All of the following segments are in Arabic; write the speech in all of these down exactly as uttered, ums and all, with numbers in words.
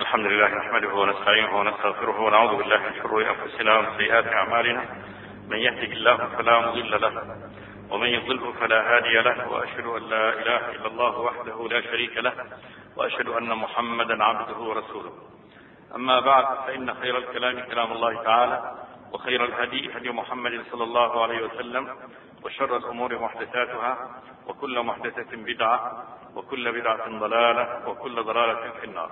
الحمد لله نحمده ونستعينه ونستغفره ونعوذ بالله من شرور أنفسنا ومن سيئات أعمالنا. من يهده الله فلا مضل له ومن يضلل فلا هادي له، وأشهد أن لا إله إلا الله وحده لا شريك له، وأشهد أن محمدا عبده ورسوله. أما بعد، فإن خير الكلام كلام الله تعالى، وخير الهدي هدي محمد صلى الله عليه وسلم، وشر الأمور محدثاتها، وكل محدثة بدعة، وكل بدعة ضلالة، وكل ضلالة في النار.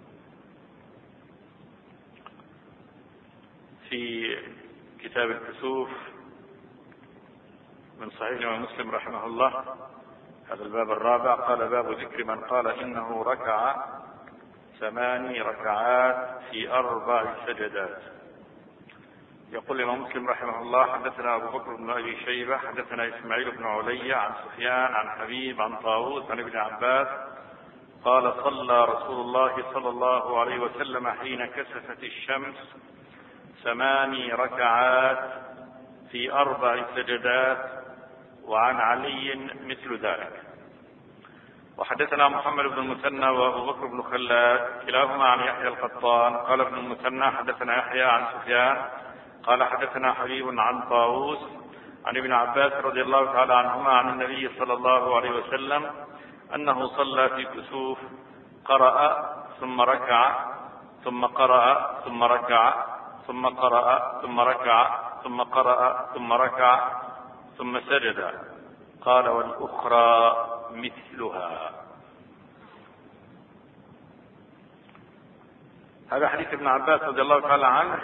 في كتاب الكسوف من صحيح الإمام مسلم رحمه الله، هذا الباب الرابع، قال: باب ذكر من قال إنه ركع ثماني ركعات في أربع سجدات. يقول الإمام مسلم رحمه الله: حدثنا أبو بكر بن أبي شيبة حدثنا إسماعيل بن علي عن سفيان عن حبيب عن طاووس عن ابن عباس قال: صلى رسول الله صلى الله عليه وسلم حين كسفت الشمس ثماني ركعات في أربع سجدات، وعن علي مثل ذلك. وحدثنا محمد بن المثنى وأبو بكر بن خلاد كلاهما عن يحيى القطان قال ابن المثنى: حدثنا يحيى عن سفيان قال: حدثنا حبيب عن طاووس عن ابن عباس رضي الله تعالى عنهما عن النبي صلى الله عليه وسلم أنه صلى في كسوف، قرأ ثم ركع ثم قرأ ثم ركع ثم قرأ ثم ركع ثم قرأ ثم ركع ثم سجد. قال: والأخرى مثلها. هذا حديث ابن عباس رضي الله تعالى عنه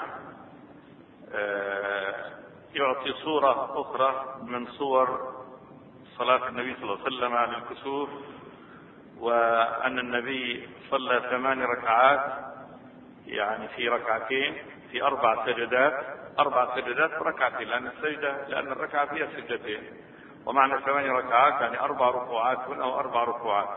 يعطي صورة أخرى من صور صلاة النبي صلى الله عليه وسلم للكسوف، وأن النبي صلى ثمان ركعات، يعني في ركعتين في أربع سجدات، أربع سجدات ركعتين، لأن السجدة لأن الركعة فيها سجدتين، ومعنى ثمان ركعات يعني أربع ركوعات أو أربع ركوعات.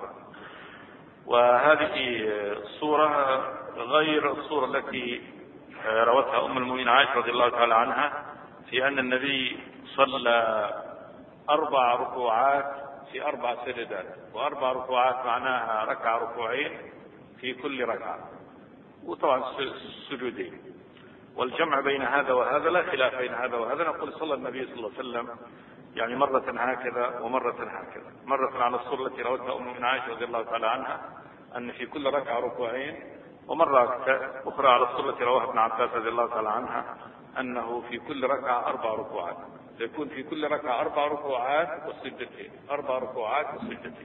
وهذه الصورة غير الصورة التي روتها أم المؤمنين عائشة رضي الله تعالى عنها، في أن النبي صلى أربع ركوعات في أربع سجدات، وأربع ركوعات معناها ركعة ركوعين في كل ركعة، وطبعا السجودين. والجمع بين هذا وهذا لا خلاف بين هذا وهذا. نقول صلى النبي صلى الله عليه وسلم يعني مرة هكذا ومرة هكذا، مرة على الصورة التي روتها أم من عائشة رضي الله تعالى عنها أن في كل ركعة ركوعين، ومرة أخرى على الصورة التي رواها ابن عباس رضي الله تعالى عنها أنه في كل ركعة أربع ركوعات، يكون في كل ركعة أربع ركوعات والسجدتين، أربع ركوعات والسجدتين.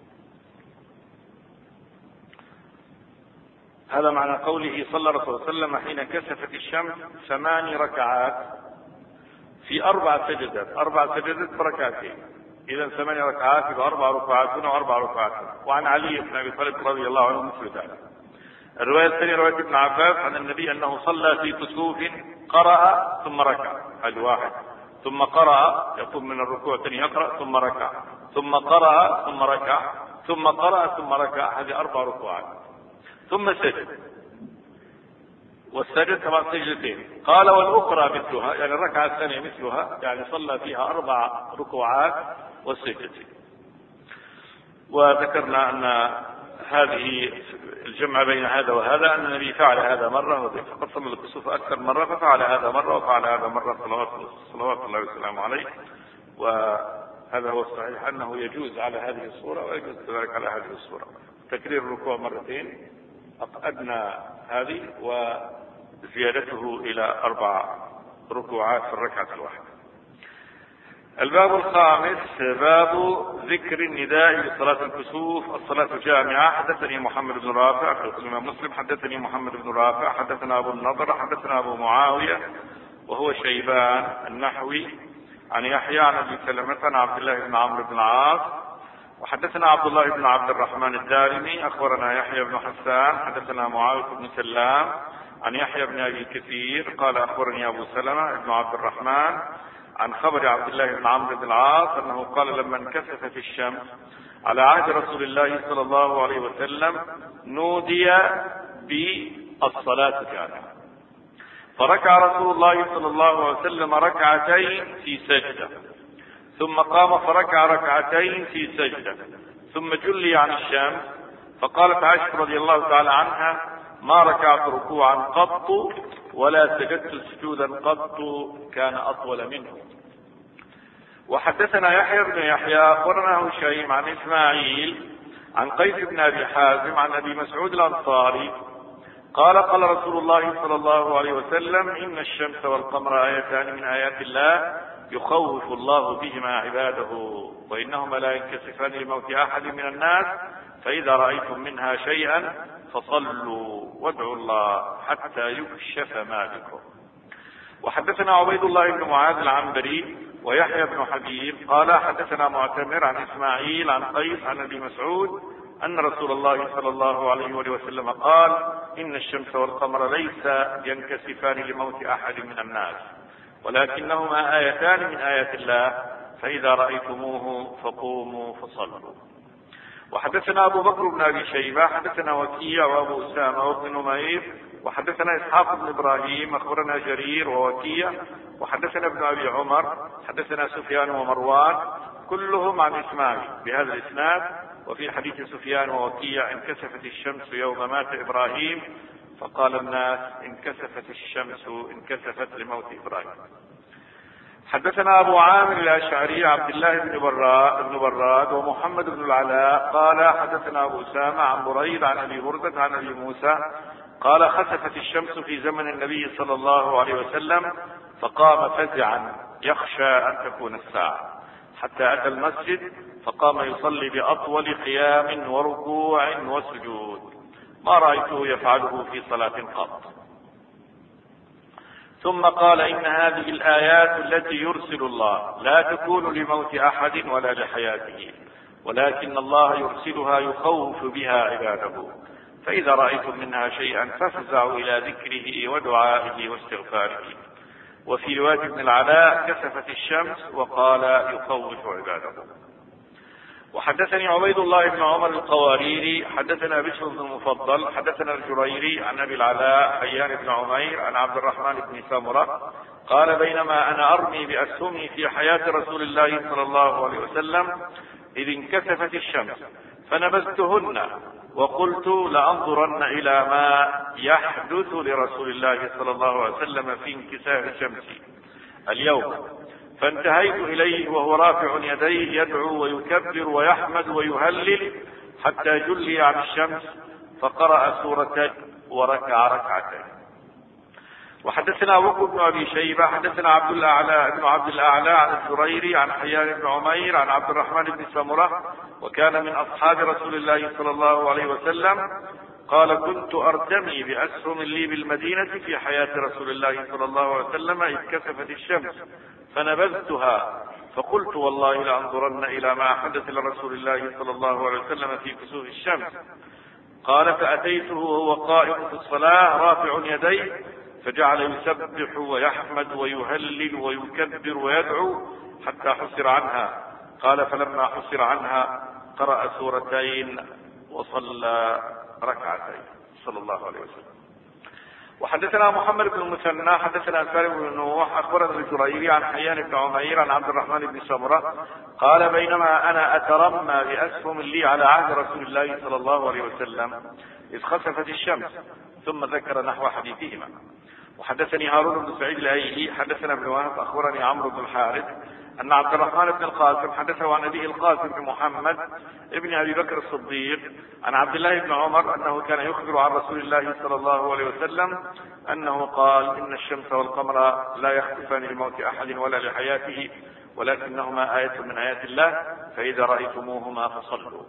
هذا معنى قوله صلى الله عليه وسلم حين كسفت الشمس ثماني ركعات في أربع سجدات، أربع سجدات بركعتين، إذا ثماني ركعات بأربع ركعات هنا وأربع ركعات. وعن علي بن أبي طالب رضي الله عنه مثل ذلك. الرواية الثانية رواية ابن عباس عن النبي أنه صلى في كسوف، قرأ ثم ركع، هذا واحد، ثم قرأ يقوم من الركوع الثاني يقرأ ثم ركع، ثم قرأ ثم ركع، ثم قرأ ثم ركع، هذه أربع ركوعات، ثم سجد، والسجد طبعا سجدتين. قال: والأخرى مثلها، يعني الركعة الثانية مثلها، يعني صلى فيها أربع ركوعات والسجدتين. وذكرنا أن هذه الجمع بين هذا وهذا أن النبي فعل هذا مرة، فقد صلى الكسوف أكثر مرة، ففعل هذا مرة وفعل هذا مرة صلوات الله وسلامه عليه. وهذا هو الصحيح أنه يجوز على هذه الصورة ويجوز كذلك على هذه الصورة. تكرير الركوع مرتين أدنى هذه، وزيادته إلى أربع ركوعات في الركعة الواحدة. الباب الخامس، باب ذكر النداء لصلاة الكسوف الصلاة جامعة. حدثني محمد بن رافع في الإمام مسلم حدثني محمد بن رافع حدثنا أبو النضر حدثنا أبو معاوية وهو شيبان النحوي عن يحيى عن أبي سلمة عن عبد الله بن عمرو بن العاص. وحدثنا عبد الله بن عبد الرحمن الدارمي أخبرنا يحيى بن حسان حدثنا معاوية بن سلام عن يحيى بن أبي كثير قال: أخبرني أبو سلمة بن عبد الرحمن عن خبر عبد الله بن عمرو بن العاص أنه قال: لما انكسفت الشمس على عهد رسول الله صلى الله عليه وسلم نودي بالصلاة جامعة، فركع رسول الله صلى الله عليه وسلم ركعتين في سجدة، ثم قام فركع ركعتين في سجدة، ثم جلي عن الشمس، فقالت عائشة رضي الله تعالى عنها: ما ركعت ركوعا قط ولا سجدت سجودا قط كان أطول منه. وحدثنا يحيى بن يحيى أخبرنا هشيم عن إسماعيل عن قيس بن أبي حازم عن أبي مسعود الأنصاري قال قال رسول الله صلى الله عليه وسلم إن الشمس والقمر آيتان من آيات الله يخوف الله بهما عباده وإنهما لا ينكسفان لموت أحد من الناس فإذا رأيتم منها شيئا فصلوا وادعوا الله حتى يكشف ما بكم. وحدثنا عبيد الله بن معاذ العنبري ويحيى بن حبيب قال حدثنا معتمر عن إسماعيل عن قيس عن أبي مسعود أن رسول الله صلى الله عليه وسلم قال إن الشمس والقمر ليس ينكسفان لموت أحد من الناس ولكنهما آيتان من آيات الله فإذا رأيتموه فقوموا فصلوا. وحدثنا أبو بكر بن أبي شيبة حدثنا وكيع وأبو أسامة وابن نمير وحدثنا إسحاق بن إبراهيم أخبرنا جرير ووكيع وحدثنا ابن أبي عمر حدثنا سفيان ومروان كلهم عن إسماعيل بهذا الإسناد. وفي حديث سفيان ووكيع انكسفت الشمس يوم مات إبراهيم فقال الناس انكسفت الشمس انكسفت لموت إبراهيم. حدثنا أبو عامر الأشعري عبد الله بن براد, بن براد ومحمد بن العلاء قال حدثنا أبو أسامة عن بريد عن أبي بردة عن أبي موسى قال خسفت الشمس في زمن النبي صلى الله عليه وسلم فقام فزعا يخشى أن تكون الساعة حتى أتى المسجد فقام يصلي بأطول قيام وركوع وسجود ما رأيته يفعله في صلاة قط. ثم قال إن هذه الآيات التي يرسل الله لا تكون لموت أحد ولا لحياته ولكن الله يرسلها يخوف بها عباده فإذا رأيتم منها شيئا فافزعوا إلى ذكره ودعائه واستغفاره. وفي رواية ابن العلاء كسفت الشمس وقال يخوف عباده. وحدثني عبيد الله بن عمر القواريري حدثنا بشر بن المفضل حدثنا الجريري عن أبي العلاء حيان بن عمير عن عبد الرحمن بن سمرة قال بينما أنا أرمي بأسهمي في حياة رسول الله صلى الله عليه وسلم إذ انكسفت الشمس فنبذتهن وقلت لأنظرن إلى ما يحدث لرسول الله صلى الله عليه وسلم في انكساف الشمس اليوم فانتهيت إليه وهو رافع يديه يدعو ويكبر ويحمد ويهلل حتى جلي عن الشمس فقرأ سورة وركع ركعتين. وحدثنا أبو بكر بن أبي شيبة حدثنا عبد الأعلى بن عبد الأعلى عن الزريري عن حيان بن عمير عن عبد الرحمن بن سمرة وكان من أصحاب رسول الله صلى الله عليه وسلم قال كنت أرتمي بأسهم لي بالمدينة في حياة رسول الله صلى الله عليه وسلم إذ كسفت الشمس فنبذتها فقلت والله لأنظرن إلى ما حدث لرسول الله صلى الله عليه وسلم في كسوف الشمس. قال فأتيته وهو قائم في الصلاة رافع يديه فجعل يسبح ويحمد ويهلل ويكبر ويدعو حتى حسر عنها. قال فلما حسر عنها قرأ سورتين وصلى ركعتين صلى الله عليه وسلم. وحدثنا محمد بن المثنى حدثنا سالم بن نوح اخبرنا الجريري عن حيان بن عمير عن عبد الرحمن بن سمرة قال بينما انا اترمى باسهم لي على عهد رسول الله صلى الله عليه وسلم اذ خسفت الشمس ثم ذكر نحو حديثهما. وحدثني هارون بن سعيد الايلي حدثنا ابن وهب اخبرني عمرو بن الحارث ان عبد الرحمن بن القاسم حدثه عن ابيه القاسم بن محمد ابن ابي بكر الصديق عن عبد الله بن عمر انه كان يخبر عن رسول الله صلى الله عليه وسلم انه قال ان الشمس والقمر لا يخسفان لموت احد ولا لحياته ولكنهما آية من آيات الله فإذا رأيتموهما فصلوا.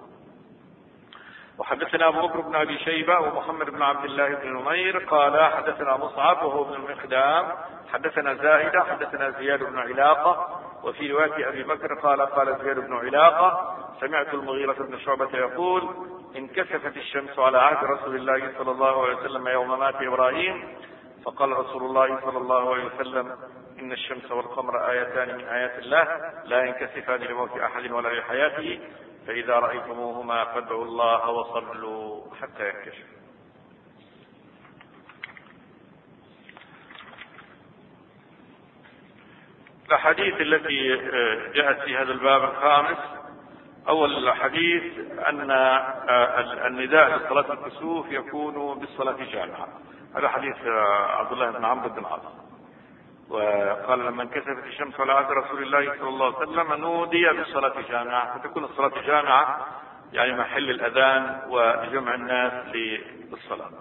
وحدثنا أبو بكر بن أبي شيبة ومحمد بن عبد الله بن نمير قال حدثنا مصعب وهو ابن المقدام حدثنا زائدة حدثنا زياد بن علاقة. وفي رواية أبي بكر قال قال زياد بن علاقة سمعت المغيرة بن شعبة يقول انكسفت الشمس على عهد رسول الله صلى الله عليه وسلم يوم مات إبراهيم فقال رسول الله صلى الله عليه وسلم إن الشمس والقمر آيتان من آيات الله لا ينكسفان لموت أحد ولا لحياته فإذا رأيتموهما فادعوا الله وصلوا حتى ينكشف. الأحاديث التي جاءت في هذا الباب الخامس أول حديث أن النداء لصلاة الكسوف يكون بالصلاة جامعة. هذا حديث عبد الله بن عمرو بن العاص، وقال لما انكسفت الشمس على عهد رسول الله صلى الله عليه وسلم نودي بالصلاة جامعة، فتكون الصلاة جامعة يعني محل الأذان وجمع الناس للصلاة.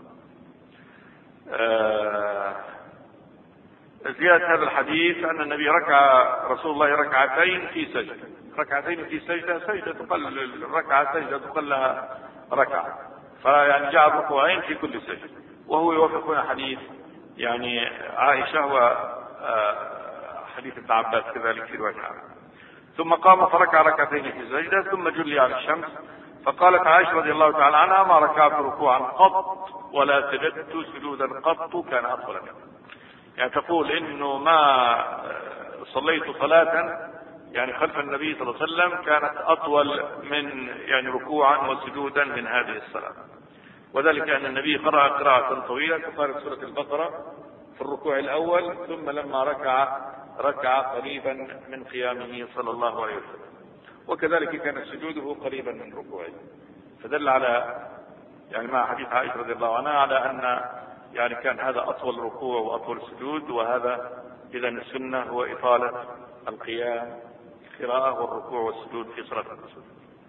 آه زيادة هذا الحديث أن النبي ركع رسول الله ركعتين في سجدة، ركعتين في سجدة، سجدة تقل الركعة سجدة تقل لها ركعة، فيعني جعل ركوعين في كل سجدة، وهو يوافقنا حديث يعني عائشة وحديث ابن عباس كذلك في رواية عنه. ثم قام فركع ركعتين في سجدة ثم جلي على الشمس، فقالت عائشة رضي الله تعالى عنها ما ركعت ركوعا قط ولا سجدت سجودا قط كان أطول منه. يعني تقول انه ما صليت صلاة يعني خلف النبي صلى الله عليه وسلم كانت اطول من يعني ركوعا وسجودا من هذه الصلاة، وذلك ان النبي قرأ قراءة طويلة كقراءة سورة البقرة في الركوع الاول، ثم لما ركع ركع قريبا من قيامه صلى الله عليه وسلم، وكذلك كان سجوده قريبا من ركوعه، فدل على يعني مع حديث عائشة رضي الله عنها على ان يعني كان هذا أطول ركوع وأطول سجود، وهذا إذا السنة هو إطالة القيام القراءة والركوع والسجود في صلاة الكسوف.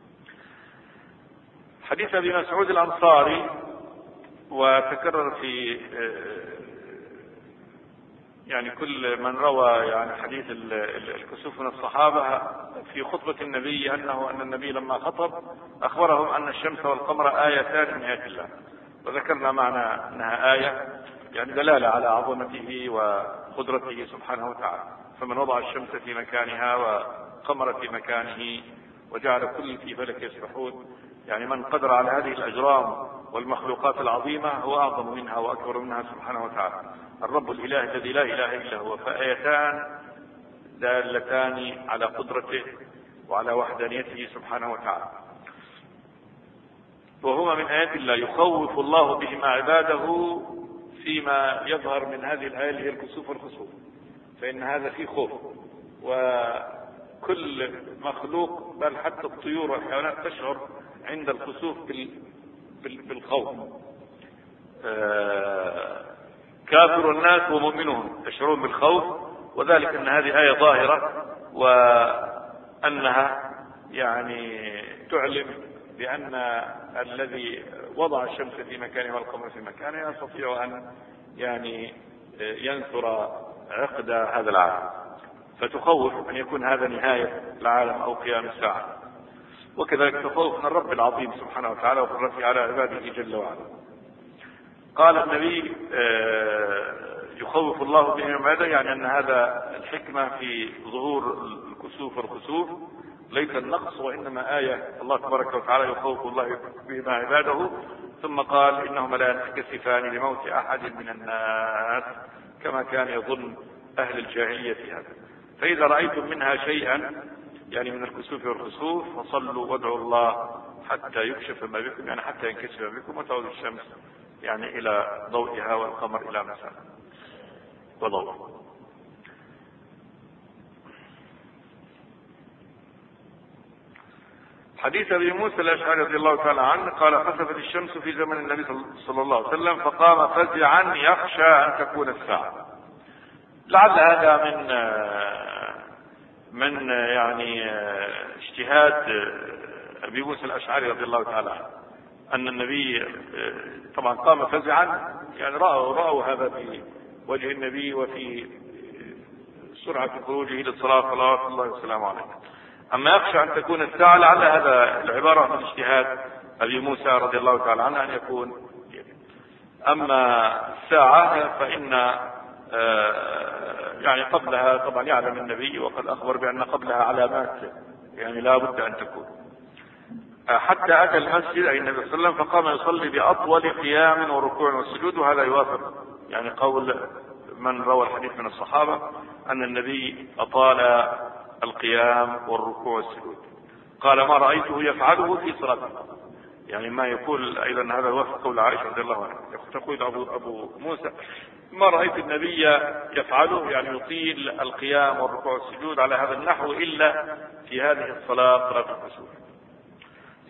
حديث أبي مسعود الأنصاري وتكرر في يعني كل من روى يعني حديث الكسوف من الصحابة في خطبة النبي أنه أن النبي لما خطب أخبرهم أن الشمس والقمر آيتان من آيات الله، وذكرنا معنى أنها آية يعني دلالة على عظمته وقدرته سبحانه وتعالى، فمن وضع الشمس في مكانها وقمر في مكانه وجعل كل في فلك يسبحون، يعني من قدر على هذه الأجرام والمخلوقات العظيمة هو أعظم منها وأكبر منها سبحانه وتعالى، الرب الإله الذي لا إله إلا هو، فآيتان دالتان على قدرته وعلى وحدانيته سبحانه وتعالى، وهما من آيات الله يخوف الله بهما عباده فيما يظهر من هذه الآية اللي هي الكسوف والخسوف، فإن هذا فيه خوف، وكل مخلوق بل حتى الطيور والحيوانات تشعر عند الكسوف بالخوف، كافر الناس ومؤمنهم يشعرون بالخوف، وذلك أن هذه آية ظاهرة وأنها يعني تعلم بأن الذي وضع الشمس في مكانها والقمر في مكانها يستطيع أن يعني ينثر عقد هذا العالم، فتخوف أن يكون هذا نهاية العالم أو قيام الساعة، وكذلك تخوف من الرب العظيم سبحانه وتعالى وقدرته على عباده جل وعلا. قال النبي يخوف الله بهم عباده، يعني أن هذا الحكمة في ظهور الكسوف والخسوف ليس النقص، وإنما آية الله تبارك وتعالى يخوف الله بهما عباده، ثم قال إنهما لا ينكسفان لموت أحد من الناس كما كان يظن أهل الجاهلية هذا، فإذا رأيتم منها شيئا يعني من الكسوف والخسوف فصلوا وادعوا الله حتى يكشف ما بكم، يعني حتى ينكشف بكم وتعود الشمس يعني إلى ضوئها والقمر إلى مساء وضوء. حديث أبي موسى الأشعري رضي الله تعالى عنه قال خسفت الشمس في زمن النبي صلى الله عليه وسلم فقام فزعا يخشى أن تكون الساعة. لعل هذا من من يعني اجتهاد أبي موسى الأشعري رضي الله تعالى عنه، أن النبي طبعا قام فزعا، يعني رأوا رأوا هذا في وجه النبي وفي سرعة خروجه للصلاة صلوات الله وسلامه عليه. أما يخشى أن تكون الساعة لعل هذا العبارة من اجتهاد أبي موسى رضي الله تعالى عنه أن يكون. أما الساعة فإن يعني قبلها طبعا يعلم النبي وقد أخبر بأن قبلها علامات يعني لا بد أن تكون. حتى أتى المسجد أي النبي صلى الله عليه وسلم فقام يصلي بأطول قيام وركوع وسجود، وهذا يوافق يعني قول من روى الحديث من الصحابة أن النبي أطال القيام والركوع والسجود. قال ما رأيته يفعله في صلاته، يعني ما يقول أيضا هذا يوافق قول عائشة رضي الله عنها، تقول أبو, أبو موسى ما رأيت النبي يفعله يعني يطيل القيام والركوع والسجود على هذا النحو إلا في هذه الصلاة صلاة الكسوف.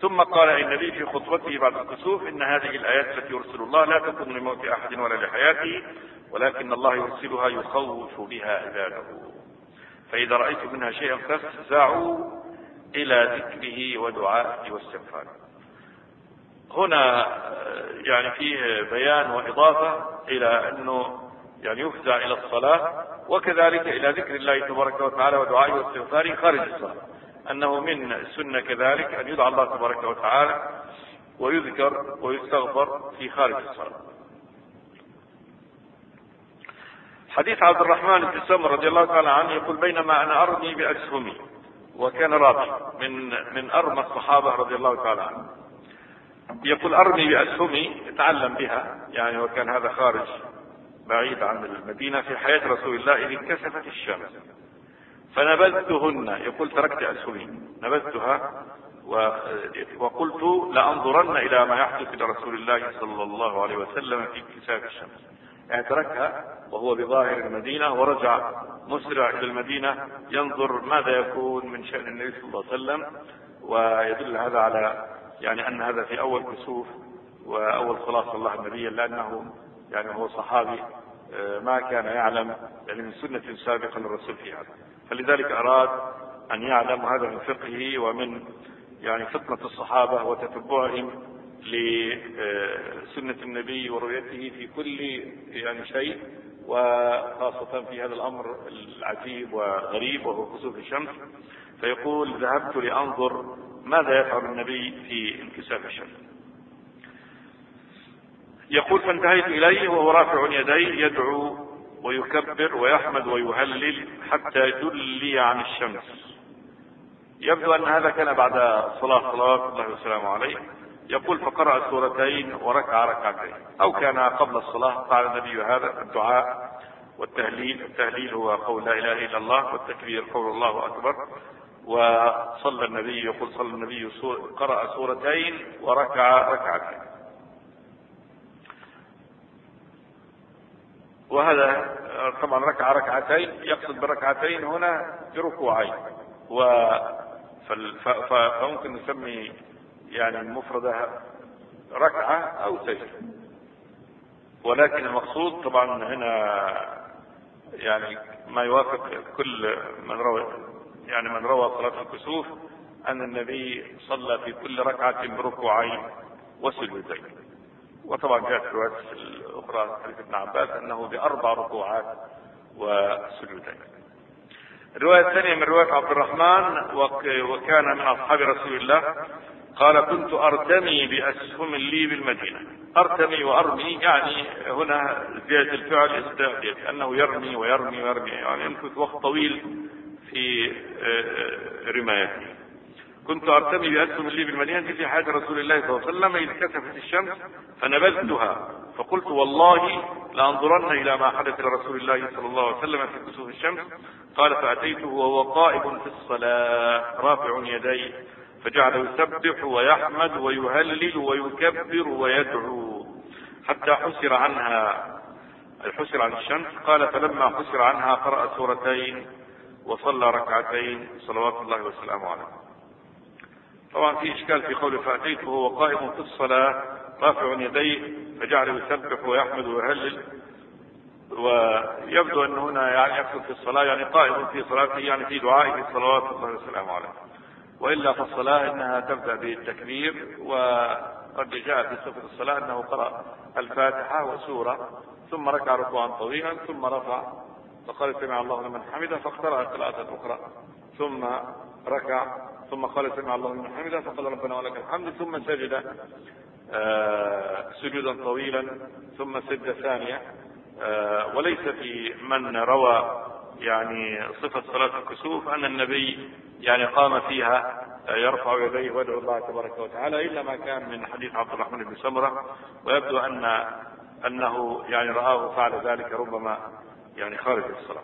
ثم قال النبي في خطبته بعد الكسوف: إن هذه الآيات التي يرسل الله لا تكون لموت أحد ولا لحياته، ولكن الله يرسلها يخوف بها عباده، فإذا رأيت منها شيئا فافزعوا إلى ذكره ودعائه واستغفاره. هنا يعني فيه بيان وإضافة إلى أنه يعني يفزع إلى الصلاة، وكذلك إلى ذكر الله تبارك وتعالى ودعائه واستغفاره خارج الصلاة، أنه من السنة كذلك أن يدعى الله تبارك وتعالى ويذكر ويستغفر في خارج الصلاة. حديث عبد الرحمن بن سمرة رضي الله تعالى عنه يقول: بينما أنا أرمي بأسهمي، وكان رابع من من أرمى الصحابة رضي الله تعالى عنه، يقول: أرمي بأسهمي أتعلم بها، يعني وكان هذا خارج بعيد عن المدينة في حياة رسول الله، إذ انكسفت الشمس فنبذتهن، يقول تركت أسهمي نبذتها وقلت لأنظرن إلى ما يحدث لرسول الله صلى الله عليه وسلم في انكساف الشمس، يعني تركها وهو بظاهر المدينة ورجع مسرع إلى المدينة ينظر ماذا يكون من شأن النبي صلى الله عليه وسلم. ويدل هذا على يعني أن هذا في أول كسوف وأول صلاة صلى الله عليه النبي، لأنه يعني هو صحابي ما كان يعلم يعني من سنة سابقة للرسول في هذا، فلذلك أراد أن يعلم هذا من فقهه ومن يعني فطنة الصحابة وتتبعهم لسنة النبي ورؤيته في كل يعني شيء، وخاصة في هذا الأمر العجيب وغريب وهو كسوف الشمس. فيقول: ذهبت لأنظر ماذا يفعل النبي في انكساف الشمس. يقول: فانتهيت إليه وهو رافع يديه يدعو ويكبر ويحمد ويهلل حتى يدلي عن الشمس. يبدو أن هذا كان بعد صلاة صلوات الله وسلامه عليه. يقول: فقرأ سورتين وركع ركعتين، أو كان قبل الصلاة قال النبي هذا الدعاء والتهليل. التهليل هو قول لا إله إلا الله، والتكبير قول الله أكبر. وصلى النبي يقول صلى النبي قرأ سورتين وركع ركعتين. وهذا طبعا ركع ركعتين يقصد بركعتين هنا بركوعين، فممكن نسمي يعني المفردة ركعة أو سجدة، ولكن المقصود طبعا هنا يعني ما يوافق كل من روى يعني من روى صلاة الكسوف أن النبي صلى في كل ركعة بركوعين وسجدتين. وطبعا جاءت الروايات الأخرى حديث ابن عباس أنه بأربع ركوعات وسجدتين. الرواية الثانية من رواية عبد الرحمن وكان من أصحاب رسول الله قال: كنت أرتمي بأسهم لي بالمدينة. أرتمي وأرمي يعني هنا زيادة الفعل ازدادت، أنه يرمي ويرمي ويرمي، يعني يمكث وقت طويل في رمايته. كنت أرتمي بأسهم لي بالمدينة في حياة رسول الله صلى الله عليه وسلم إذ كسفت الشمس فنبذتها، فقلت والله لأنظرن إلى ما حدث لرسول الله صلى الله عليه وسلم في كسوف الشمس. قال: فأتيته وهو قائم في الصلاة رافع يديه فجعل يسبح ويحمد ويهلل ويكبر ويدعو حتى حسر عنها الحسر عن الشمس. قال: فلما حسر عنها قرأ سورتين وصلى ركعتين صلوات الله وسلامه عليه. طبعا في إشكال في قوله فأتيته وهو قائم في الصلاة رافع يديه فجعل يسبح ويحمد ويهلل، ويبدو أن هنا يعني يقصد في الصلاة يعني قائم في صلاته يعني في دعائه صلوات الله وسلامه عليه، وإلا في الصلاة إنها تبدأ بالتكبير. وقد جاء في صفة الصلاة أنه قرأ الفاتحة وسورة ثم ركع ركوعا طويلا ثم رفع فقال سمع الله لمن حمده فاقترأ قراءة أخرى ثم ركع ثم قال سمع الله لمن حمده فقال ربنا ولك الحمد ثم سجد آه سجدا طويلا ثم سجد ثانية. آه وليس في من روى يعني صفة صلاة الكسوف أن النبي يعني قام فيها يرفع يديه ويدعو الله تبارك وتعالى، إلا ما كان من حديث عبد الرحمن بن سمرة، ويبدو أن أنه يعني رآه فعل ذلك ربما يعني خارج الصلاة.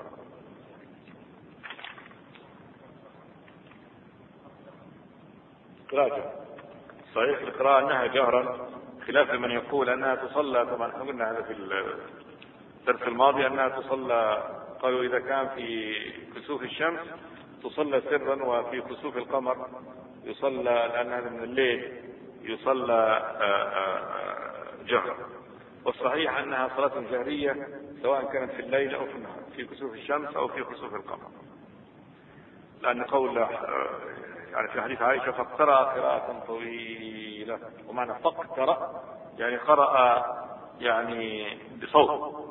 راجع صحيح القراءة أنها جهرا، خلاف من يقول أنها تصلى. طبعا احنا قلنا هذا في الدرس الماضي أنها تصلى، قالوا إذا كان في كسوف الشمس تصلى سرا، وفي خسوف القمر يصلى لأن هذا من الليل يصلى جهرا. والصحيح أنها صلاة جهرية سواء كانت في الليل أو في النهار، في كسوف الشمس أو في خسوف القمر، لأن قول يعني في حديث عائشة فاقترأ قراءة طويلة، ومعنى فاقترأ يعني قرأ يعني بصوت.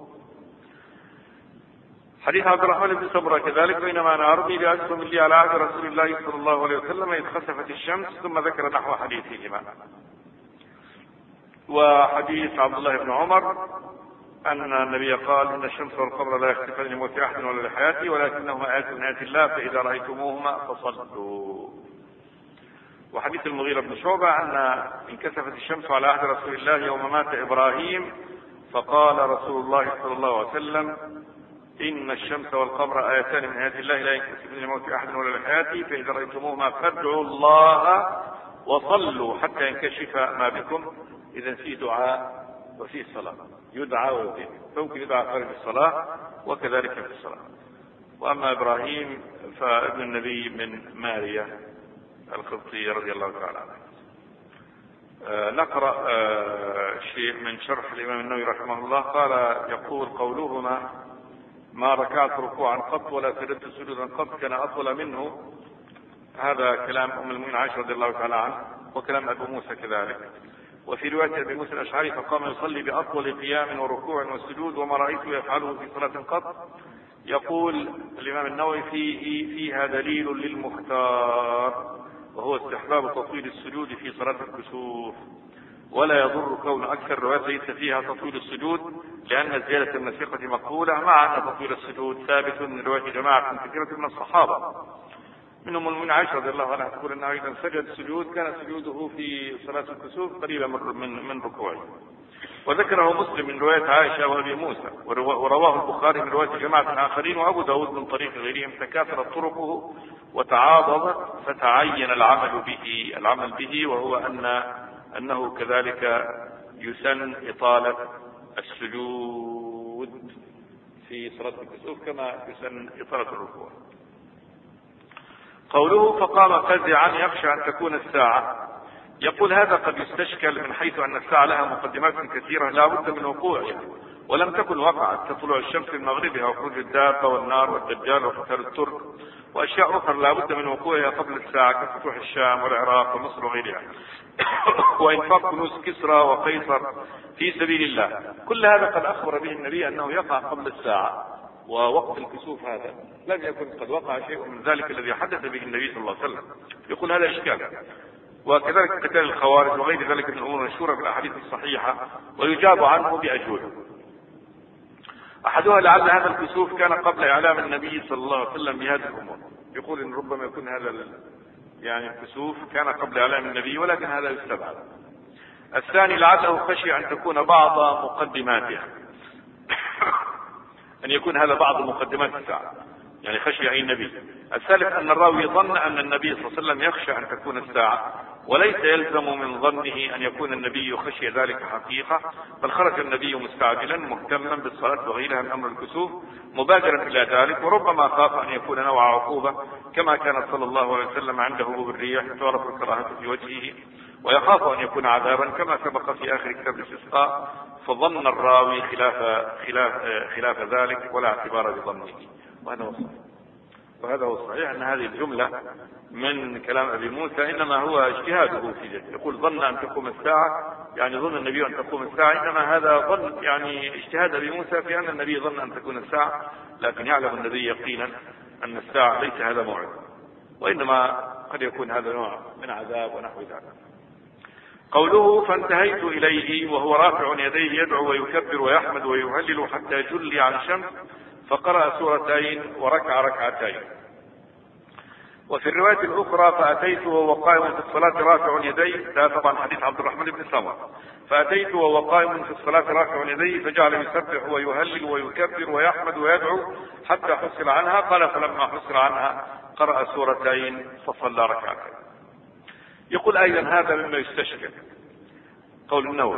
حديث عبد الرحمن بن سمرة كذلك بينما أنا أرضي لأجسم لي على عهد رسول الله صلى الله عليه وسلم إذ خسفت الشمس، ثم ذكر نحو حديثهما. وحديث عبد الله بن عمر أن النبي قال إن الشمس والقمر لا يختفان لموت أحد ولا لحياته ولكنهما آيات من آيات الله فإذا رأيتموهما فصلوا. وحديث المغيرة بن شعبة أن انكسفت الشمس على عهد رسول الله يوم مات إبراهيم فقال رسول الله صلى الله عليه وسلم إن الشمس والقمر آيتان من آيات الله لا ينكسفان لموت أحد ولا لحياته فإذا رأيتموهما فادعوا الله وصلوا حتى ينكشف ما بكم. إذا فيه دعاء وفيه صلاة، يدعى ويدعى، فممكن يدعى خارج الصلاة وكذلك في الصلاة. وأما إبراهيم فابن النبي من ماريا القبطية رضي الله تعالى عنه. آه نقرأ آه شيء من شرح الإمام النووي رحمه الله. قال يقول قولهما ما ركعت ركوعا قط ولا سجدت سجودا قط كان أطول منه، هذا كلام أم المؤمنين عائشة رضي الله تعالى عنه وكلام أبو موسى كذلك. وفي رواية أبي موسى الأشعري فقام يصلي بأطول قيام وركوع وسجود وما رأيته يفعله في صلاة قط. يقول الإمام النووي فيه فيها دليل للمختار وهو استحباب تطويل السجود في صلاة الكسوف، ولا يضر كون أكثر الروايات ليس فيها تطويل السجود لأن زيادة النسيقة مقبولة، مع أن تطويل السجود ثابت من رواية جماعة كثيرة من الصحابة منهم المؤمن عائشة رضي الله عنها تقول أنه إذا سجد سجود كان سجوده في صلاة الكسوف قريبا من من ركوعه. وذكره مسلم من رواية عائشة وأبي موسى، ورواه البخاري من رواية جماعة آخرين وأبو داود من طريق غيرهم، تكاثرت طرقه وتعاضدت فتعين العمل به العمل به وهو أن أنه كذلك يسن إطالة السجود في صلاة الكسوف كما يسن إطالة الركوع. قوله فقام فزعا يخشى أن تكون الساعة، يقول هذا قد يستشكل من حيث أن الساعة لها مقدمات كثيرة لا بد من وقوعها ولم تكن وقعت كطلوع الشمس من مغربها وخروج الدابة والنار والدجال وقتال الترك وأشياء أخرى لا بد من وقوعها قبل الساعة كفتوح الشام والعراق ومصر وغيرها وإنفاق كنوز كسرى وقيصر في سبيل الله. كل هذا قد أخبر به النبي أنه يقع قبل الساعة، ووقت الكسوف هذا لم يكن قد وقع شيء من ذلك الذي حدث به النبي صلى الله عليه وسلم. يقول هذا إشكال. وكذلك قتال الخوارج وغير ذلك من الأمور المشهورة في الأحاديث الصحيحة، ويجاب عنه بأجوبة. أحدها لعل هذا الكسوف كان قبل إعلام النبي صلى الله عليه وسلم بهذه الأمور، يقول إن ربما يكون هذا يعني الكسوف كان قبل إعلام النبي ولكن هذا يستبعد. الثاني لعله خشي أن تكون بعض مقدماتها أن يكون هذا بعض مقدمات الساعة، يعني خشي أي النبي. الثالث أن الراوي ظن أن النبي صلى الله عليه وسلم يخشى أن تكون الساعة، وليس يلزم من ظنه أن يكون النبي يخشي ذلك حقيقة، بل خرج النبي مستعجلا مهتما بالصلاة وغيرها من أمر الكسوف مبادرا إلى ذلك، وربما خاف أن يكون نوع عقوبة كما كان صلى الله عليه وسلم عنده هبوب الريح تعرف الكراهة في وجهه، ويخاف أن يكون عذابا كما سبق في آخر كتاب الاستسقاء، فظن الراوي خلاف خلاف خلاف ذلك ولا اعتبار بظنه. وهذا هو الصحيح وهذا هو الصحيح أن هذه الجملة من كلام أبي موسى إنما هو اجتهاده في ذلك. يقول ظن أن تقوم الساعة، يعني ظن النبي أن تقوم الساعة، إنما هذا ظن يعني اجتهاد أبي موسى في أن النبي ظن أن تكون الساعة، لكن يعلم النبي يقينا أن الساعة ليس هذا موعد، وإنما قد يكون هذا نوع من عذاب ونحو ذلك. قوله فانتهيت إليه وهو رافع يديه يدعو ويكبر ويحمد ويهلل حتى جلي عن الشمس، فقرأ سورتين وركع ركعتين. وفي الرواية الأخرى فأتيت وهو قائم في الصلاة رافع يديه، ده طبعا حديث عبد الرحمن بن سمرة، فأتيت وهو قائم في الصلاة رافع يديه فجعل يسبح ويهلل ويكبر ويحمد ويدعو حتى حصل عنها. قال فلما حصل عنها قرأ سورتين فصلى ركعتين. يقول أيضا هذا مما يستشكل قول النووي،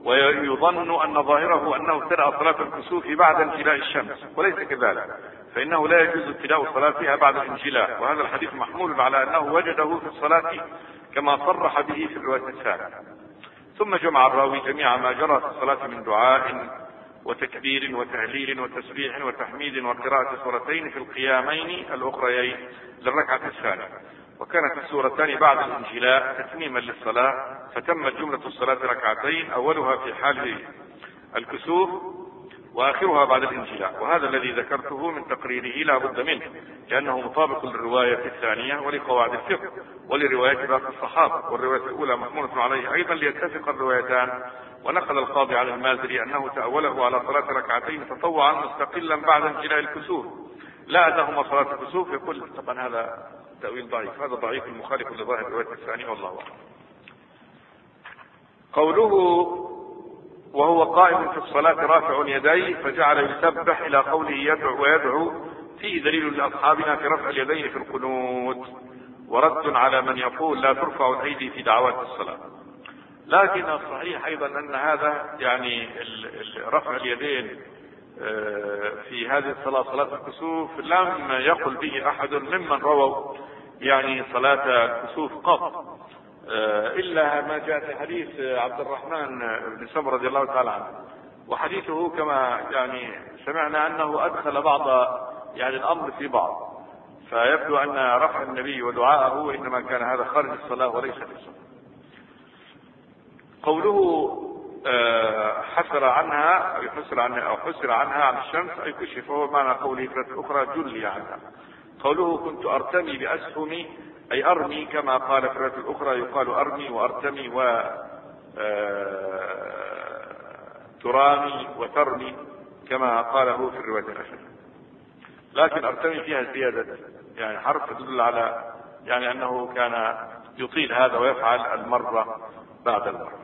ويظن أن ظاهره أنه ابتدأ صلاة الكسوف بعد انجلاء الشمس، وليس كذلك، فإنه لا يجوز ابتداء صلاتها بعد الانجلاء، وهذا الحديث محمول على أنه وجده في الصلاة كما صرح به في الرواية الثانية. ثم جمع الراوي جميع ما جرى في الصلاة من دعاء وتكبير وتهليل وتسبيح وتحميد وقراءة سورتين في القيامين الأخريين للركعة الثانية، وكانت السورتان بعد الانجلاء تتميما للصلاة، فتمت جملة الصلاة ركعتين، أولها في حال الكسوف وآخرها بعد الانجلاء، وهذا الذي ذكرته من تقريره لا بد منه، لأنه مطابق للرواية الثانية ولقواعد الفقه ولرواية باقي الصحابة، والرواية الأولى محمولة عليه أيضا ليتفق الروايتان. ونقل القاضي على المازري أنه تأوله على صلاة ركعتين تطوعا مستقلا بعد انجلاء الكسوف، لا أنهما صلاة الكسوف، يقول طبعا هذا تأويل ضعيف، هذا ضعيف مخالف لظاهر الرواية الثانية، والله أعلم. قوله وهو قائم في الصلاة رافع يديه فجعل يسبح إلى قوله يدعو ويدعو، فيه دليل لأصحابنا في رفع اليدين في القنوت، ورد على من يقول لا ترفع الأيدي في دعوات الصلاة. لكن الصحيح أيضا أن هذا يعني رفع اليدين في هذه الصلاة صلاة الكسوف لم يقل به أحد ممن رووا يعني صلاة الكسوف قط، إلا ما جاء في حديث عبد الرحمن بن سمرة رضي الله تعالى عنه، وحديثه كما يعني سمعنا أنه أدخل بعض يعني الأمر في بعض، فيبدو أن رفع النبي ودعاءه إنما كان هذا خارج الصلاة وليس في الصلاة. قوله حسر عنها أو حسر عنها أو حسر عنها عن الشمس أي كشف، هو معنى قوله في الأخرى جلي عنها. قوله كنت أرتمي بأسهمي أي أرمي، كما قال في الرواية الأخرى يقال أرمي وأرتمي و ترامي وترمي كما قاله في الرواية الأخرى، لكن أرتمي فيها زيادة يعني حرف تدل على يعني أنه كان يطيل هذا ويفعل المرة بعد المرة.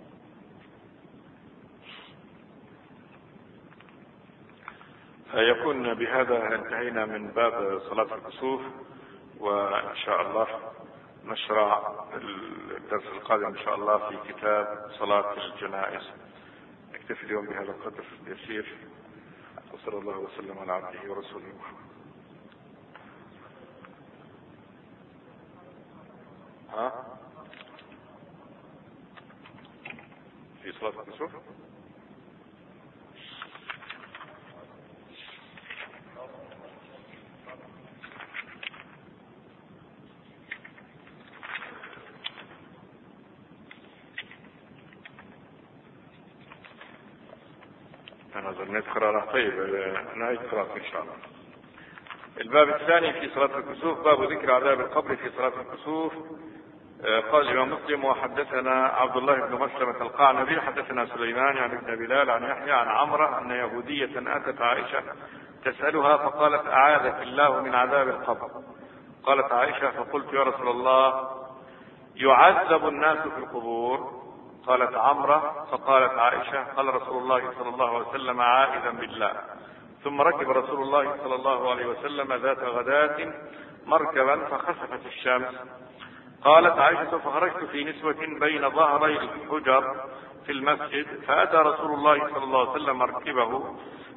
يكون بهذا انتهينا من باب صلاة الكسوف، وإن شاء الله نشرع الدرس القادم إن شاء الله في كتاب صلاة الجنائز. نكتفي اليوم بهذا القدر اليسير، وصلى الله وسلم على عبده ورسوله محمد. ها في صلاة الكسوف أنا ظنيت قرارة. طيب نهاية قرارة إن شاء الله. الباب الثاني في صلاة الكسوف باب ذكر عذاب القبر في صلاة الكسوف. قال الإمام مسلم وحدثنا عبد الله بن مسلمة القعنبي حدثنا سليمان عن ابن بلال عن يحيى عن عمرة أن يهودية أتت عائشة تسألها فقالت أعاذك الله من عذاب القبر. قالت عائشة فقلت يا رسول الله يعذب الناس في القبور؟ قالت عمرة فقالت عائشة قال رسول الله صلى الله عليه وسلم عائذا بالله. ثم ركب رسول الله صلى الله عليه وسلم ذات غداة مركبا فخسفت الشمس. قالت عائشة فخرجت في نسوة بين ظهري الحجر في المسجد فأتى رسول الله صلى الله عليه وسلم مركبه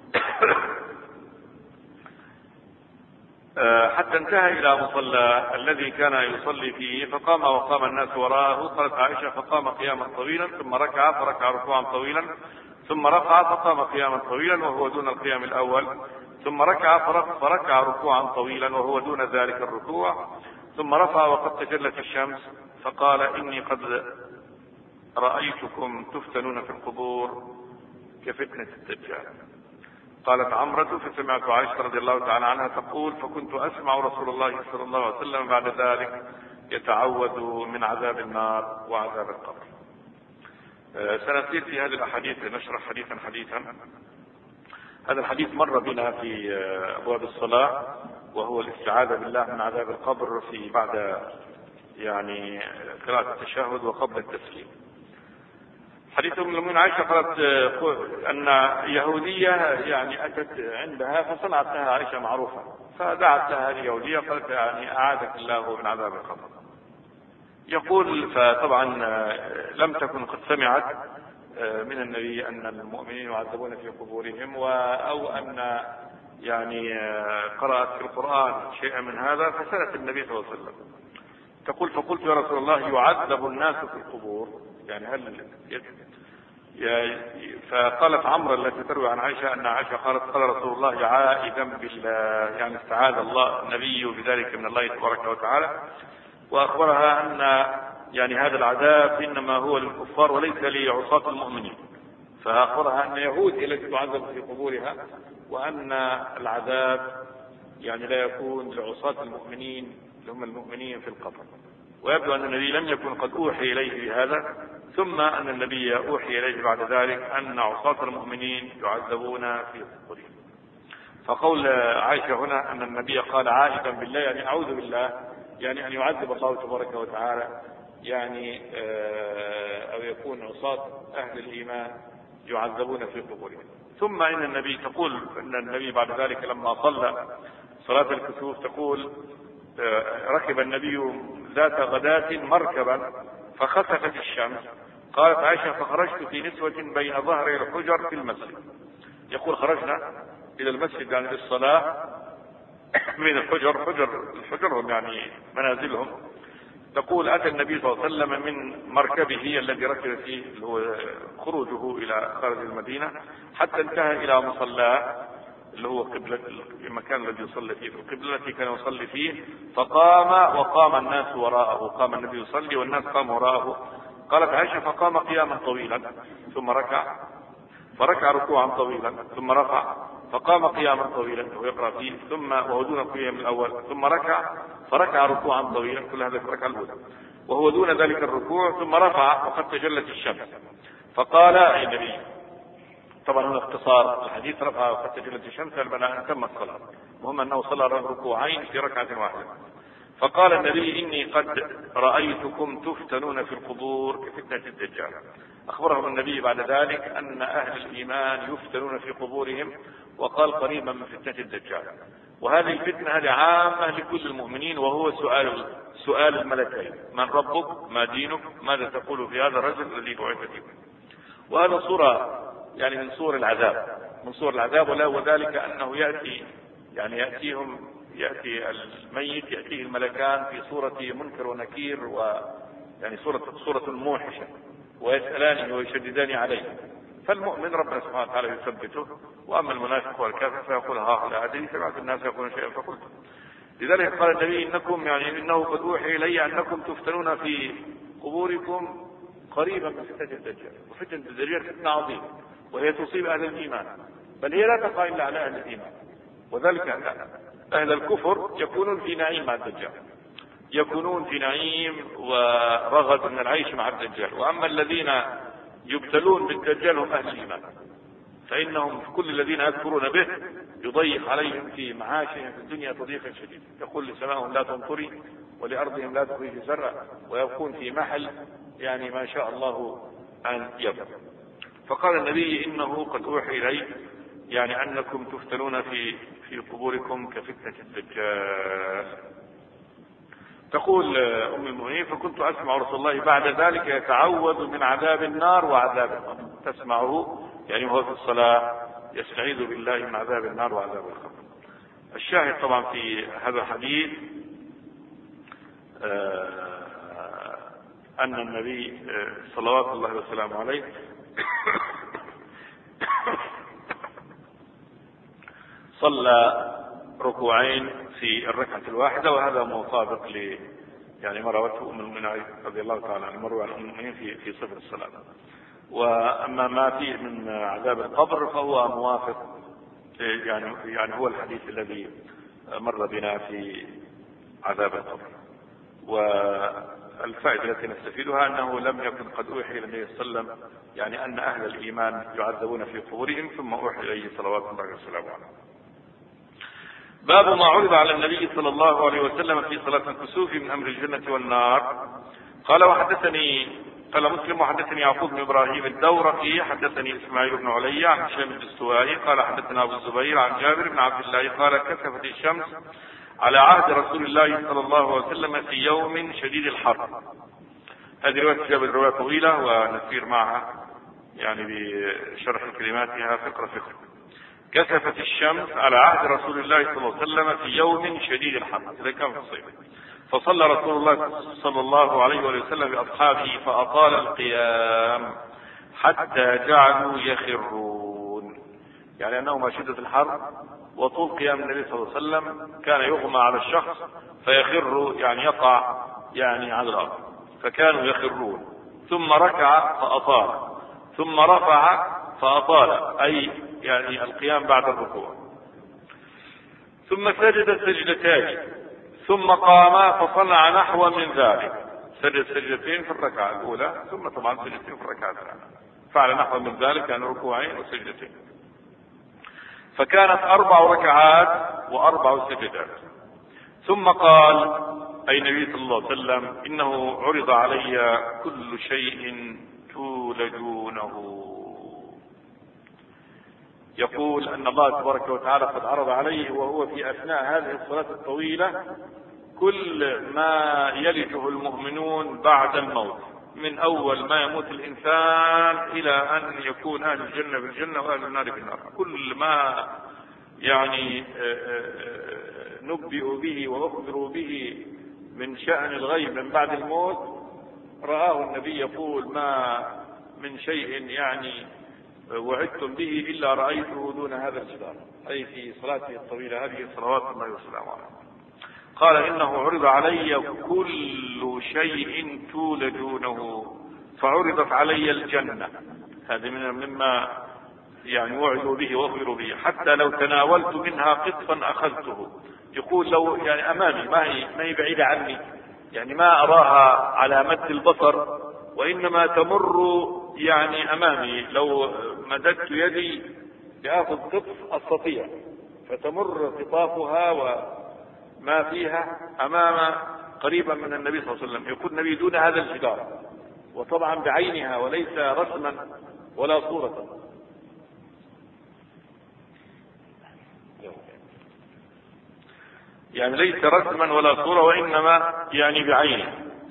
حتى انتهى إلى مصلى الذي كان يصلي فيه فقام وقام الناس وراءه. قالت عائشة فقام قياما طويلا ثم ركع فركع ركوعا طويلا ثم رفع فقام قياما طويلا وهو دون القيام الأول ثم ركع فركع ركوعا طويلا وهو دون ذلك الركوع ثم رفع وقد تجلت الشمس فقال إني قد رأيتكم تفتنون في القبور كفتنة الدجال. قالت عمرة فسمعت عائشة رضي الله تعالى عنها تقول فكنت أسمع رسول الله صلى الله عليه وسلم بعد ذلك يتعوذ من عذاب النار وعذاب القبر. سنسير في هذه الأحاديث نشرح حديثا حديثا. هذا الحديث مر بنا في أبواب الصلاة وهو الاستعاذة بالله من عذاب القبر في بعد يعني قراءة التشهد وقبل التسليم. حديث ام المؤمنين عائشة قالت أن يهودية يعني أتت عندها فصنعت لها عائشة معروفة فدعت لها هذه اليهودية قالت يعني أعاذك الله من عذاب القبر. يقول فطبعا لم تكن قد سمعت من النبي أن المؤمنين يعذبون في قبورهم، أو أن يعني قرأت في القرآن شيئا من هذا فسألت النبي صلى الله عليه وسلم. تقول فقلت يا رسول الله يعذب الناس في القبور يعني هل فقالت عمرو التي تروي عن عائشة أن عائشة قالت قال رسول الله عائذا بالله يعني استعاذ الله النبي بذلك من الله تبارك وتعالى، وأخبرها أن يعني هذا العذاب إنما هو للكفار وليس لعصاة المؤمنين، فأخبرها أن يهود التي تعذب في قبورها، وأن العذاب يعني لا يكون لعصاة المؤمنين هم المؤمنين في القبر. ويبدو أن النبي لم يكن قد أوحي إليه بهذا، ثم أن النبي أوحي إليه بعد ذلك أن عصاة المؤمنين يعذبون في قبورهم. فقول عائشة هنا أن النبي قال عائذا بالله يعني أعوذ بالله، يعني أن يعذب الله تبارك وتعالى يعني أو يكون عصاة أهل الإيمان يعذبون في قبورهم. ثم إن النبي تقول أن النبي بعد ذلك لما صلى صلاة الكسوف تقول ركب النبي ذات غداة مركبا فخسفت الشمس، قالت عائشة فخرجت في نسوة بين ظهري الحجر في المسجد. يقول خرجنا إلى المسجد يعني للصلاة من الحجر، حجر الحجر هم يعني منازلهم. تقول أتى النبي صلى الله عليه وسلم من مركبه الذي ركب فيه اللي هو خروجه إلى خارج المدينة حتى انتهى إلى مصلاه اللي هو قبلة المكان الذي يصلي فيه، في القبلة التي كان يصلي فيه، فقام وقام الناس وراءه، قام النبي يصلي والناس قاموا وراءه. قالت عائشة فقام قياما طويلا ثم ركع، فركع ركوعا طويلا ثم رفع، فقام قياما طويلا ويقرأ فيه ثم وهو دون القيام الأول، ثم ركع فركع ركوعا طويلا، كل هذا في الركعة الأولى، وهو دون ذلك الركوع، ثم رفع وقد تجلت الشمس. فقال أي النبي طبعا هنا اختصار الحديث رفع وقد تجلت الشمس البناء تم الصلاة، مهم أنه صلى ركوعين في ركعة واحدة. فقال النبي إني قد رأيتكم تفتنون في القبور كفتنة الدجال. أخبرهم النبي بعد ذلك أن أهل الإيمان يفتنون في قبورهم، وقال قريبا من فتنة الدجال. وهذه الفتنة هذه عامة لكل المؤمنين، وهو سؤال سؤال الملكين من ربك ما دينك ماذا تقول في هذا الرجل الذي بعث فيكم. وهذا صورة يعني من صور العذاب من صور العذاب ولا وذلك أنه يأتي يعني يأتيهم يأتي الميت يأتيه الملكان في صورة منكر ونكير، ويعني صورة صورة موحشة، ويسألانه ويشددان عليه. فالمؤمن ربنا سبحانه وتعالى يثبته، وأما المنافق والكافر فيقول ها لا أدري سمعت الناس يقولون شيئا فقلت. لذلك قال النبي إنكم يعني إنه قد أوحي إلي أنكم تفتنون في قبوركم قريبا من فتنة الدجال. وفتنة الدجال فتنة عظيمة، وهي تصيب أهل الإيمان، بل هي لا تقع إلا على أهل الإيمان. وذلك أهل الكفر يكونون في نعيم مع الدجال، يكونون في نعيم ورغد من العيش مع الدجال. وأما الذين يبتلون بالدجال هم أهل الإيمان، فإنهم في كل الذين يكفرون به يضيق عليهم في معاشهم في الدنيا تضييقا شديدا. يقول لسماءهم لا تمطري ولأرضهم لا تخرج زرعا، ويكون في محل يعني ما شاء الله أن يبقى. فقال النبي إنه قد أوحي إلي يعني أنكم تفتنون في في قبوركم كفتنة الدجال. تقول أم المؤمنين فكنت أسمع رسول الله بعد ذلك يتعوذ من عذاب النار وعذاب القبر. تسمعه يعني وهو في الصلاة يستعيذ بالله من عذاب النار وعذاب القبر. الشاهد طبعا في هذا الحديث أن النبي صلوات الله وسلامه عليه صلى ركوعين في الركعة الواحدة، وهذا مطابق ل يعني ما روته أم المؤمنين رضي الله تعالى عنها مروي عن أم المؤمنين في في صفة الصلاة. وأما ما فيه من عذاب القبر فهو موافق يعني يعني هو الحديث الذي مر بنا في عذاب القبر. والفائدة التي نستفيدها أنه لم يكن قد أوحي إلى النبي صلى الله عليه وسلم يعني أن أهل الإيمان يعذبون في قبورهم ثم أوحي إليه صلوات الله وسلامه عليه. باب ما عرض على النبي صلى الله عليه وسلم في صلاة الكسوف من أمر الجنة والنار. قال وحدثني قال مسلم وحدثني يعقوب بن إبراهيم الدورقي حدثني إسماعيل بن علي عن هشام الدستوائي قال حدثنا أبو الزبير عن جابر بن عبد الله قال كسفت الشمس على عهد رسول الله صلى الله عليه وسلم في يوم شديد الحر. هذه رواية جابر رواية طويلة ونسير معها يعني بشرح كلماتها فقرة فقرة. كسفت الشمس على عهد رسول الله صلى الله عليه وسلم في يوم شديد الحر، إذا كان في الصيف، فصلى رسول الله صلى الله عليه وسلم بأصحابه فأطال القيام حتى جعلوا يخرون، يعني أنه شدة الحر وطول قيام النبي صلى الله عليه وسلم كان يغمى على الشخص فيخر، يعني يقع يعني على الأرض، فكانوا يخرون. ثم ركع فأطال، ثم رفع فأطال، أي يعني القيام بعد الركوع. ثم سجد سجدتين، ثم قام فصنع نحو من ذلك، سجد سجدتين في الركعة الأولى، ثم طبعا سجدتين في الركعة الثانية، فعل نحو من ذلك، يعني ركوعين وسجدتين، فكانت أربع ركعات وأربع سجدات. ثم قال، أي النبي صلى الله عليه وسلم: إنه عرض علي كل شيء تولدونه. يقول أن الله تبارك وتعالى قد عرض عليه وهو في أثناء هذه الصلاة الطويلة كل ما يلجه المؤمنون بعد الموت، من أول ما يموت الإنسان إلى أن يكون أهل الجنة في الجنة وأهل النار في النار، كل ما يعني نبئ به وأخبروا به من شأن الغيب من بعد الموت رآه النبي يقول: ما من شيء يعني وعدتم به إلا رأيته دون هذا الجدار، أي في صلاته الطويلة هذه صلوات الله وسلامه عليه. قال: إنه عرض علي كل شيء تولدونه، فعرضت علي الجنة، هذه من مما يعني وعدوا به وأخبروا به، حتى لو تناولت منها قطفا أخذته. يقول لو يعني أمامي، ما هي ما هي بعيدة عني، يعني ما أراها على مد البصر، وإنما تمر يعني أمامي، لو مددت يدي لآخذ قطف أستطيع، فتمر قطافها وما فيها أمام قريبا من النبي صلى الله عليه وسلم. يقول النبي: دون هذا الجدار، وطبعا بعينها وليس رسما ولا صورة. يعني ليس رسما ولا صورة، وإنما يعني بعينه.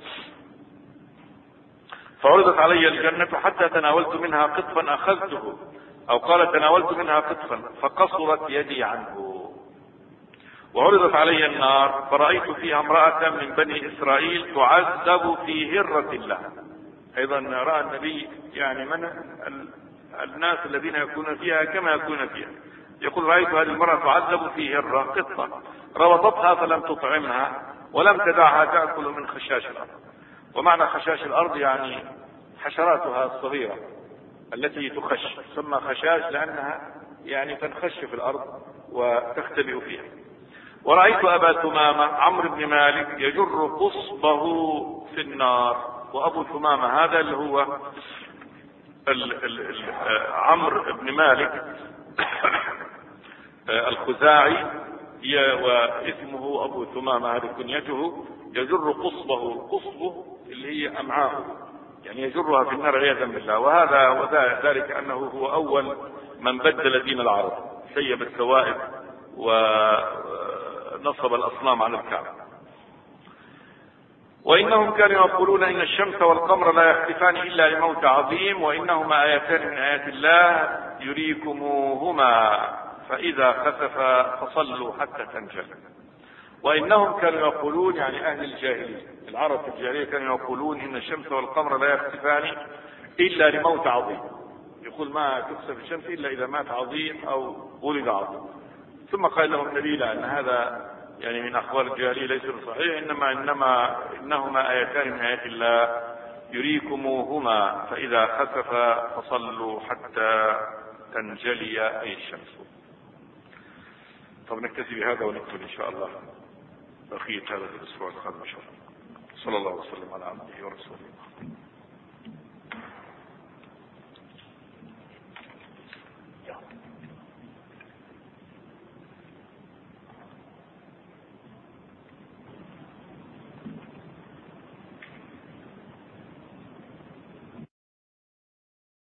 فعرضت علي الجنة حتى تناولت منها قطفا أخذته، أو قال: تناولت منها قطفا فقصرت يدي عنه. وعرضت علي النار فرأيت فيها امرأة من بني إسرائيل تعذب في هرة لها. أيضا رأى النبي يعني من الناس الذين يكونون فيها كما يكون فيها. يقول: رأيت هذه المرأة تعذب في هرة، قطة ربطتها فلم تطعمها ولم تدعها تأكل من خشاش الأرض. ومعنى خشاش الأرض يعني حشراتها الصغيرة التي تخش، تسمى خشاش لأنها يعني تنخش في الأرض وتختبئ فيها. ورأيت أبا ثمامة عمرو بن مالك يجر قصبه في النار. وأبو ثمامة هذا اللي هو ال ال ال عمرو بن مالك الخزاعي، واسمه أبو ثمامة، هذه كنيته، يجر قصبه، قصبه اللي هي أمعاءه، يعني يجرها في النار عياذا بالله. وهذا وذلك أنه هو أول من بدل دين العرب، سيب السوائب ونصب الأصنام على الكعبة. وإنهم كانوا يقولون: إن الشمس والقمر لا يختفان إلا لموت عظيم، وإنهما آيتان من آيات الله يريكموهما، فإذا خسف فصلوا حتى تنجل. وإنهم كانوا يقولون، يعني أهل الجاهلية، العرب في الجاهلية كانوا يقولون: إن الشمس والقمر لا يختفان إلا لموت عظيم. يقول: ما تخسف الشمس إلا إذا مات عظيم أو ولد عظيم. ثم قال لهم النبي: لا، أن هذا يعني من أخبار الجاهلية ليس بصحيح، إنما إنما إنهما آيتان من آيات الله يريكموهما، فإذا خسف فصلوا حتى تنجلي أي الشمس. طب نكتفي بهذا ونكتب إن شاء الله بقية هذا الأسبوع القادم إن شاء الله. صلى الله وسلم على عبده ورسوله.